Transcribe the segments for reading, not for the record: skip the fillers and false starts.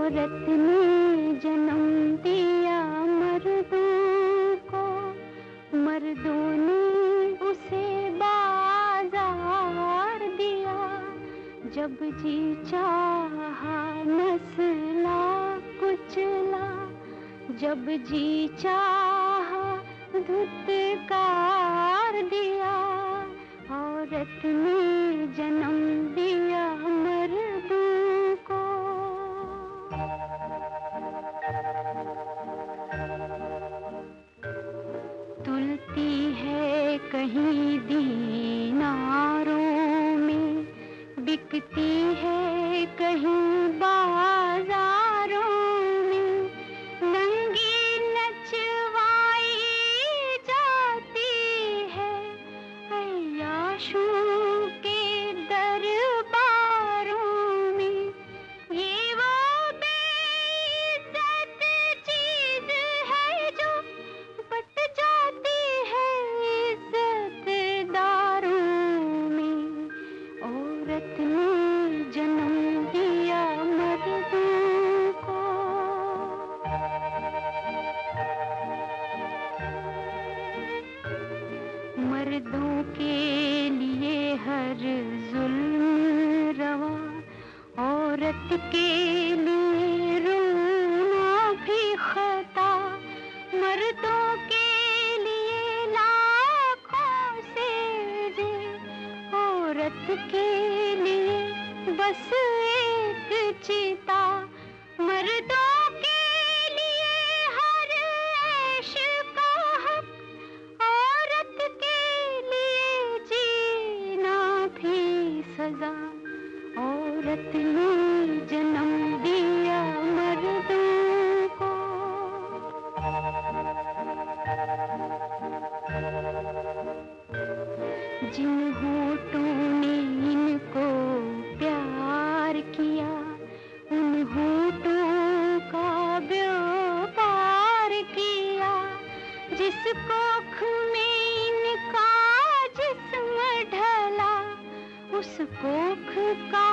औरत ने जन्म दिया मर्दों को, मर्दों ने उसे बाजार दिया। जब जी चाहा नस्ला कुचला, जब जी चाहा धुतकार दिया। औरत ने जन्म दिया मर्दों को। तुलती है कहीं दीनारों में, बिकती है कहीं बाजारों में, नंगी नचवाई जाती है अय्याशों के दरबारों में। ये वो बेइज्जत चीज है जो बट जाती है इज्जतदारों में। औरत ने जन्म दिया मर्दों को। मर्दों के लिए हर जुल्म रवा, औरत के लिए रोना भी खता। मर्दों के लिए लाखों सेजे, औरत के लिए बस एक चिता। मर्दों के लिए हर ऐश का हक, औरत के लिए जीना भी सजा। औरत ने जन्म दिया मर्दों को। जिन होठों ने इनको प्यार किया, उन होठों का व्यापार किया। जिस कोख में इनका जिस्म ढला, उस कोख का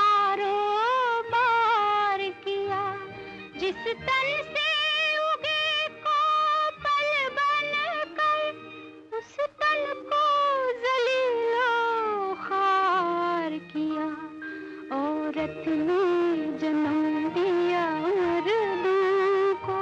कारोबार किया। जिस तन से उगे कोपल बनकर, उस तन को जलीलो खार किया। औरत ने जन्म दिया मर्दों को।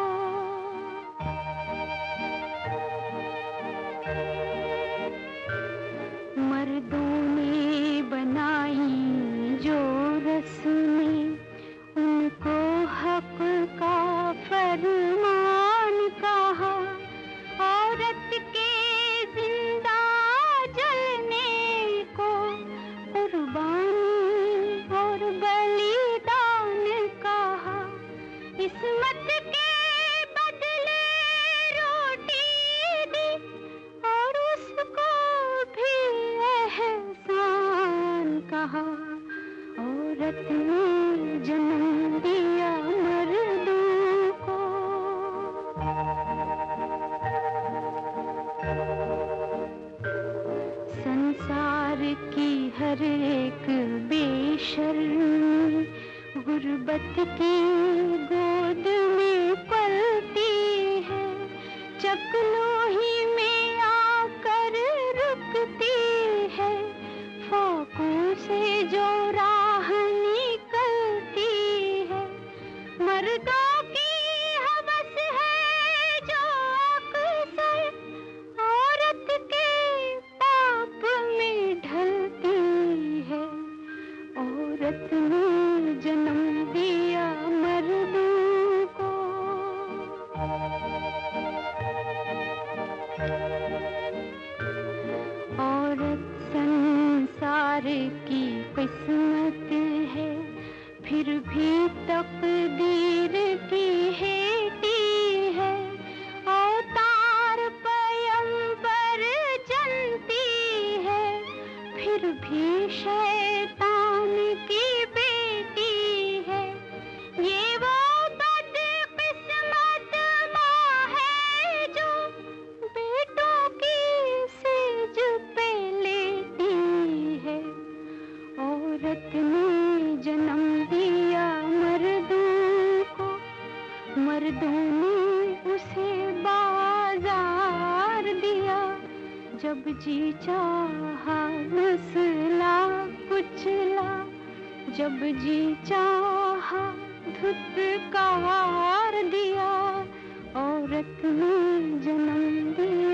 मर्दों ने बनाई जो रस्में, उनको हक का फरमान कहा। औरत के जिंदा जलने को कुर्बानी और बलिदान कहा। इस्मत के बदले रोटी दी, और उसको भी एहसान कहा। औरत ने जन्म दिया मर्दों को। संसार की हर एक बेशर्मी गुर्बत की गोद में पलती है। चकलोही में आकर रुकती है, फाकों से जो राह निकलती है। मर्दों की हवस है जो अक्सर औरत के पाप में ढलती है। औरत ने जन्म दिया मर्दों को। औरत संसार की किस्मत है, फिर भी तकदीर की हेटी है। अवतार पैगंबर जनती है, फिर भी शैतान की बेटी है। ये वो बदकिस्मत माँ है जो बेटों की सेज पे लेती है। औरत ने जन्म दिया मर्दों जी चाहा रुसला कुचला, जब जी चाहा धुतकार दिया, औरत ने जन्म दिया।